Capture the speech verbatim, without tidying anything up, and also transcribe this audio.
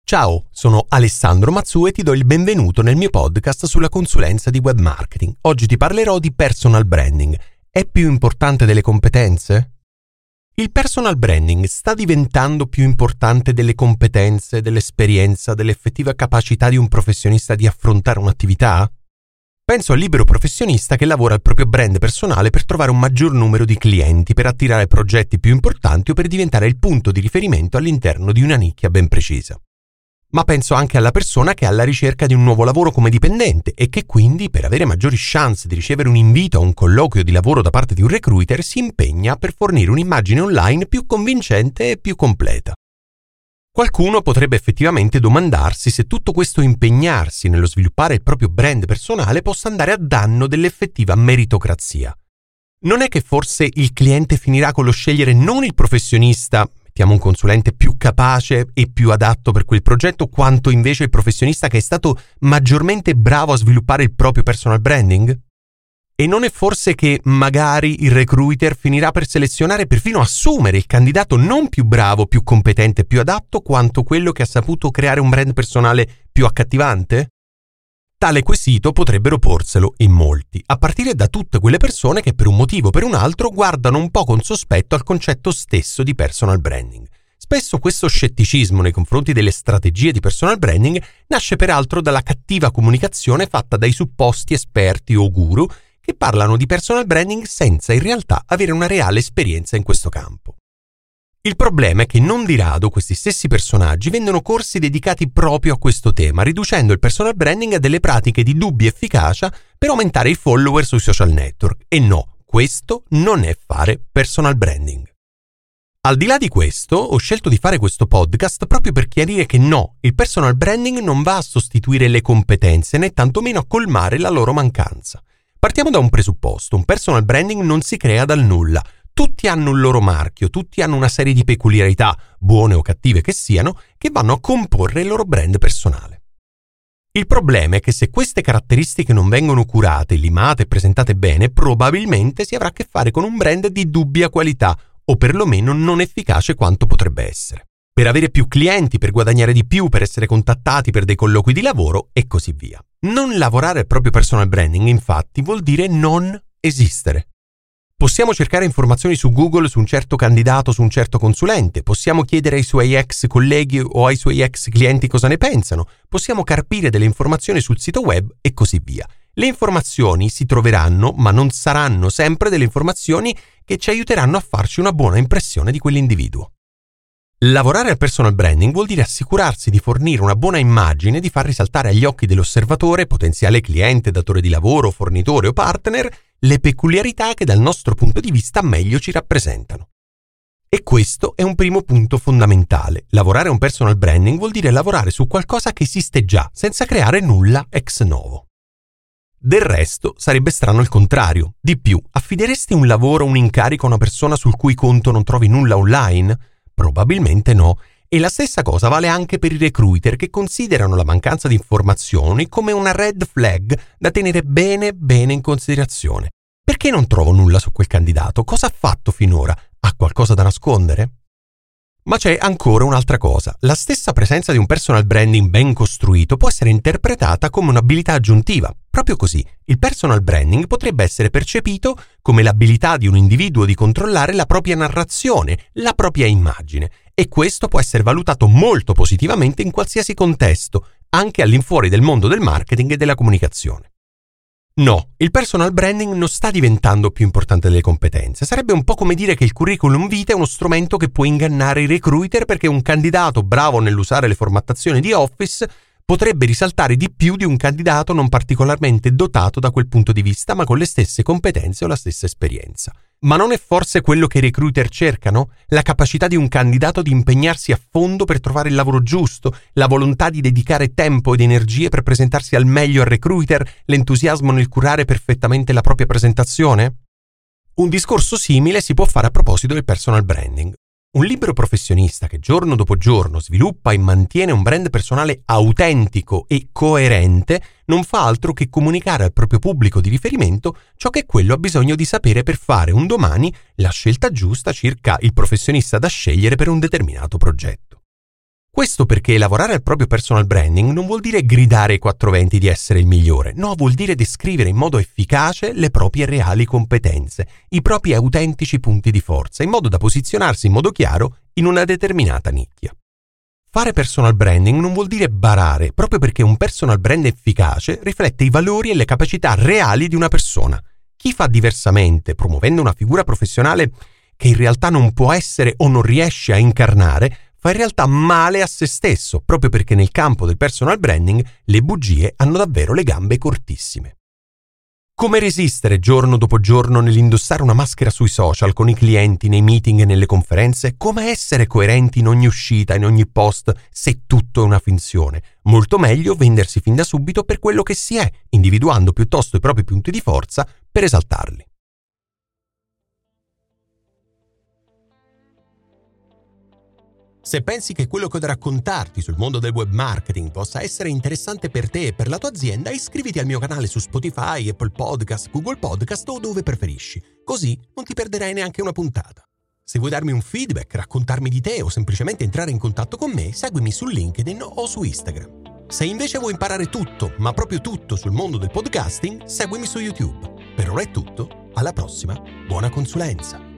Ciao, sono Alessandro Mazzu e ti do il benvenuto nel mio podcast sulla consulenza di web marketing. Oggi ti parlerò di personal branding. È più importante delle competenze? Il personal branding sta diventando più importante delle competenze, dell'esperienza, dell'effettiva capacità di un professionista di affrontare un'attività? Penso al libero professionista che lavora al proprio brand personale per trovare un maggior numero di clienti, per attirare progetti più importanti o per diventare il punto di riferimento all'interno di una nicchia ben precisa. Ma penso anche alla persona che è alla ricerca di un nuovo lavoro come dipendente e che quindi, per avere maggiori chance di ricevere un invito a un colloquio di lavoro da parte di un recruiter, si impegna per fornire un'immagine online più convincente e più completa. Qualcuno potrebbe effettivamente domandarsi se tutto questo impegnarsi nello sviluppare il proprio brand personale possa andare a danno dell'effettiva meritocrazia. Non è che forse il cliente finirà con lo scegliere non il professionista, mettiamo un consulente più capace e più adatto per quel progetto, quanto invece il professionista che è stato maggiormente bravo a sviluppare il proprio personal branding? E non è forse che magari il recruiter finirà per selezionare, perfino assumere il candidato non più bravo, più competente, più adatto, quanto quello che ha saputo creare un brand personale più accattivante? Tale quesito potrebbero porselo in molti, a partire da tutte quelle persone che per un motivo o per un altro guardano un po' con sospetto al concetto stesso di personal branding. Spesso questo scetticismo nei confronti delle strategie di personal branding nasce peraltro dalla cattiva comunicazione fatta dai supposti esperti o guru che parlano di personal branding senza in realtà avere una reale esperienza in questo campo. Il problema è che non di rado questi stessi personaggi vendono corsi dedicati proprio a questo tema, riducendo il personal branding a delle pratiche di dubbia efficacia per aumentare i follower sui social network. E no, questo non è fare personal branding. Al di là di questo, ho scelto di fare questo podcast proprio per chiarire che no, il personal branding non va a sostituire le competenze né tantomeno a colmare la loro mancanza. Partiamo da un presupposto: un personal branding non si crea dal nulla. Tutti hanno il loro marchio, tutti hanno una serie di peculiarità, buone o cattive che siano, che vanno a comporre il loro brand personale. Il problema è che se queste caratteristiche non vengono curate, limate e presentate bene, probabilmente si avrà a che fare con un brand di dubbia qualità o perlomeno non efficace quanto potrebbe essere. Per avere più clienti, per guadagnare di più, per essere contattati per dei colloqui di lavoro e così via. Non lavorare al proprio personal branding, infatti, vuol dire non esistere. Possiamo cercare informazioni su Google su un certo candidato, su un certo consulente, possiamo chiedere ai suoi ex colleghi o ai suoi ex clienti cosa ne pensano, possiamo carpire delle informazioni sul sito web e così via. Le informazioni si troveranno, ma non saranno sempre delle informazioni che ci aiuteranno a farci una buona impressione di quell'individuo. Lavorare al personal branding vuol dire assicurarsi di fornire una buona immagine, di far risaltare agli occhi dell'osservatore, potenziale cliente, datore di lavoro, fornitore o partner, le peculiarità che dal nostro punto di vista meglio ci rappresentano. E questo è un primo punto fondamentale. Lavorare a un personal branding vuol dire lavorare su qualcosa che esiste già, senza creare nulla ex novo. Del resto, sarebbe strano il contrario. Di più, affideresti un lavoro o un incarico a una persona sul cui conto non trovi nulla online? Probabilmente no. E la stessa cosa vale anche per i recruiter che considerano la mancanza di informazioni come una red flag da tenere bene bene in considerazione. Perché non trovo nulla su quel candidato? Cosa ha fatto finora? Ha qualcosa da nascondere? Ma c'è ancora un'altra cosa. La stessa presenza di un personal branding ben costruito può essere interpretata come un'abilità aggiuntiva. Proprio così, il personal branding potrebbe essere percepito come l'abilità di un individuo di controllare la propria narrazione, la propria immagine. E questo può essere valutato molto positivamente in qualsiasi contesto, anche all'infuori del mondo del marketing e della comunicazione. No, il personal branding non sta diventando più importante delle competenze. Sarebbe un po' come dire che il curriculum vitae è uno strumento che può ingannare i recruiter perché un candidato bravo nell'usare le formattazioni di Office potrebbe risaltare di più di un candidato non particolarmente dotato da quel punto di vista, ma con le stesse competenze o la stessa esperienza. Ma non è forse quello che i recruiter cercano? La capacità di un candidato di impegnarsi a fondo per trovare il lavoro giusto, la volontà di dedicare tempo ed energie per presentarsi al meglio al recruiter, l'entusiasmo nel curare perfettamente la propria presentazione? Un discorso simile si può fare a proposito del personal branding. Un libero professionista che giorno dopo giorno sviluppa e mantiene un brand personale autentico e coerente non fa altro che comunicare al proprio pubblico di riferimento ciò che quello ha bisogno di sapere per fare un domani la scelta giusta circa il professionista da scegliere per un determinato progetto. Questo perché lavorare al proprio personal branding non vuol dire gridare ai quattro venti di essere il migliore, no, vuol dire descrivere in modo efficace le proprie reali competenze, i propri autentici punti di forza, in modo da posizionarsi in modo chiaro in una determinata nicchia. Fare personal branding non vuol dire barare, proprio perché un personal brand efficace riflette i valori e le capacità reali di una persona. Chi fa diversamente, promuovendo una figura professionale che in realtà non può essere o non riesce a incarnare, fa in realtà male a se stesso, proprio perché nel campo del personal branding le bugie hanno davvero le gambe cortissime. Come resistere giorno dopo giorno nell'indossare una maschera sui social, con i clienti, nei meeting e nelle conferenze? Come essere coerenti in ogni uscita, in ogni post, se tutto è una finzione? Molto meglio vendersi fin da subito per quello che si è, individuando piuttosto i propri punti di forza per esaltarli. Se pensi che quello che ho da raccontarti sul mondo del web marketing possa essere interessante per te e per la tua azienda, iscriviti al mio canale su Spotify, Apple Podcast, Google Podcast o dove preferisci. Così non ti perderai neanche una puntata. Se vuoi darmi un feedback, raccontarmi di te o semplicemente entrare in contatto con me, seguimi su LinkedIn o su Instagram. Se invece vuoi imparare tutto, ma proprio tutto sul mondo del podcasting, seguimi su YouTube. Per ora è tutto, alla prossima, buona consulenza!